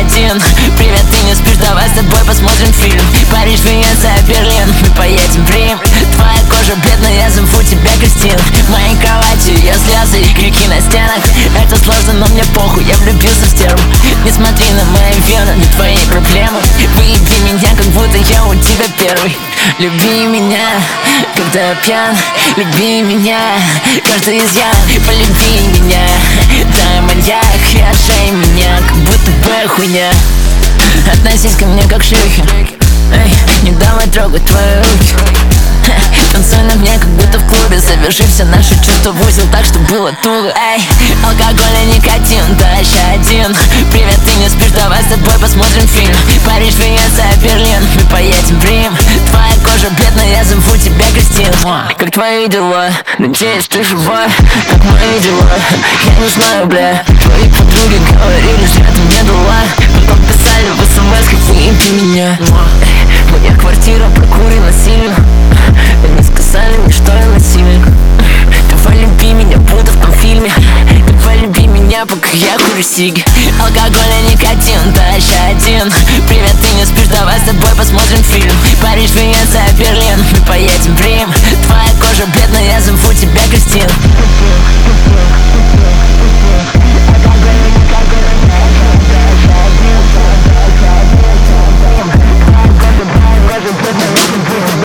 один. Привет, ты не спишь, давай с тобой посмотрим фильм. Париж, Венеция, Берлин, мы поедем в Рим. Твоя кожа бледная, я зову тебя Кристин. В моей кровати ее слезы и крики на стенах. Это сложно, но мне похуй, я влюбился в стерву. Не смотри на мои вены, на твои проблемы. Выеби меня, как будто я у тебя первый. Люби меня, когда я пьян. Люби меня, каждый изъян. Полюби меня, дай маньяк. И ошей меня, как будто бы хуйня. Относись ко мне как шлюхи. Эй, не давай трогать твои руки. Танцуй на мне, как будто в клубе. Заверши все наши чувства в узел, так, что было туго. Эй, алкоголь и никотин, дальше один. Привет, ты не спишь, давай с тобой посмотрим фильм. Париж, Венеция, Берлин, мы поедем в Рим. Твоя кожа бледная, я зову тебя Кристин. Как твои дела? Надеюсь, ты жива. Как мои дела? Я не знаю, бля. Твои подруги говорили, что ты мне дала. Потом писали в СМС, как выеби меня. Моя квартира прокурена сильно. Они сказали мне, что я насильник. Давай люби меня, будто в том фильме. Давай люби меня, пока я курю сиги. Алкоголь и никотин, дальше один. Привет, ты не спишь, давай с тобой посмотрим фильм. Париж, Венеция, Берлин, мы поедем в Рим. Твоя кожа бледная, я зову тебя Кристин.